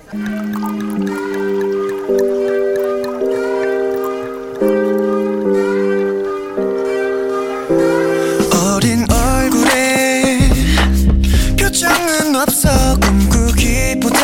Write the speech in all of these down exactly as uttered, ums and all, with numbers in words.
어린 얼굴에 표정은 없어 꿈꾸기보다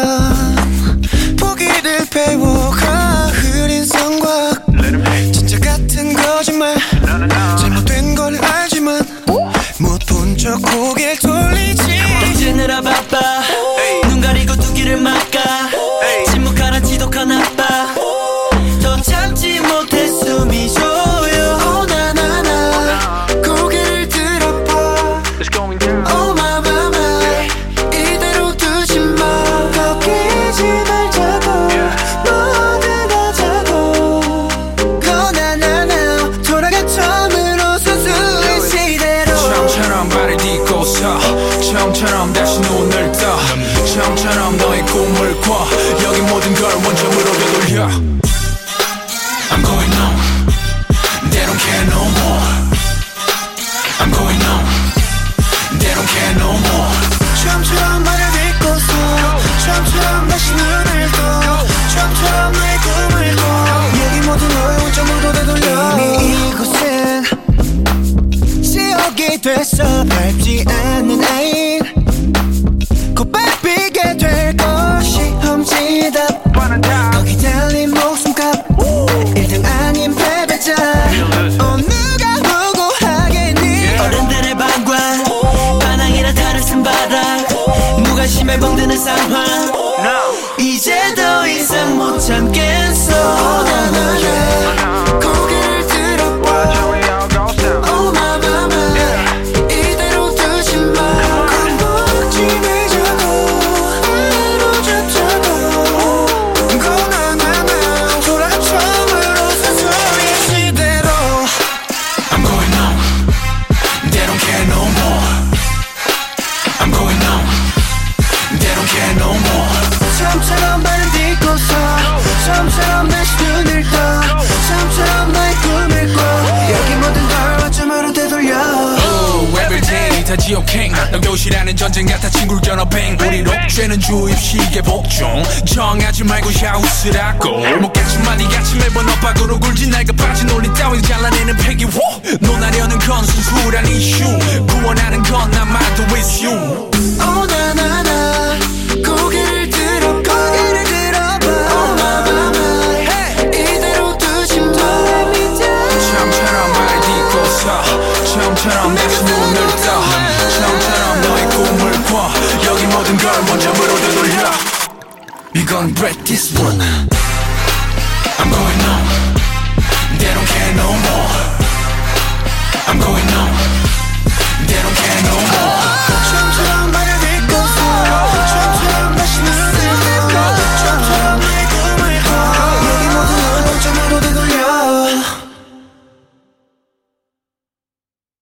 보기를 배워가 흐린 성곽 진짜 같은 거짓말 잘못된 걸 알지만 못 본 척 고개를 돌리지 던지느라 바빠 눈 가리고 두 귀를 막아 침묵하는 지독한 아빠 더 참지 못해 숨이 쉬어요 Oh 나나나 고개를 들어봐 Oh my my my 이대로 두지 마 꺾이지 말자고 뭐든 하자고 Oh 나나나 돌아가 처음으로 순수의 시대로 처음처럼 발을 딛고서 처음처럼 다시 눈을 떠 처음처럼 너의 꿈을 꿔 여기 모든 걸 원점으로 되돌려 I'm going on They don't care no more I'm going on They don't care no more 처음처럼 발을 딛고서 처음처럼 다시 눈을 떠 처음처럼 너의 꿈을 꿔 여기 모든 걸 원점으로 되돌려 이미 이곳은 지옥이 됐어 밟지 않는 아인 곧 밟히게 될 것이 험지답 거기 달린 목숨값 일 등 아닌 패배자 어 누가 보고 하겠니 어른들의 방관 반항이라 탈을 쓴 바닥 무관심에 멍드는 상황 이제 더 이상 못 참겠어 나나나 고개를 들어봐 Oh my my my 이대로 두지 마 겁먹지 말자고 바로 잡자고 Go 나나나 돌아가 처음으로 순수의 시대로 I'm going on They don't care no more I'm going on They don't care no more 처음처럼 발을 딛고서 처음처럼 다시 눈을 떠 처음처럼 너의 꿈을 꿔 여기 모든 걸 원점으로 되돌려 Oh, everyday 다 지옥행 너 교실하는 전쟁 같아 친구를 겨눠 뱅 우리 록죄는 주입식의 복종 정하지 말고 샤우스라고 못겠지만 니같이 매번 엇박으로 굴지 날가 빠진 올린 따윈 잘라내는 패기호 논하려는 건 순수한 이슈 구원하는 건 아마도 with you Oh 나나나 고개를 들어봐 고개를 들어봐 Oh my my my 이대로 두지 마 처음처럼 말 딛고서 처음처럼 다시 눈을 떠 처음처럼 너의 꿈을 꿔 여기 모든 걸 원점으로 되돌려 We gon' break this one I'm going on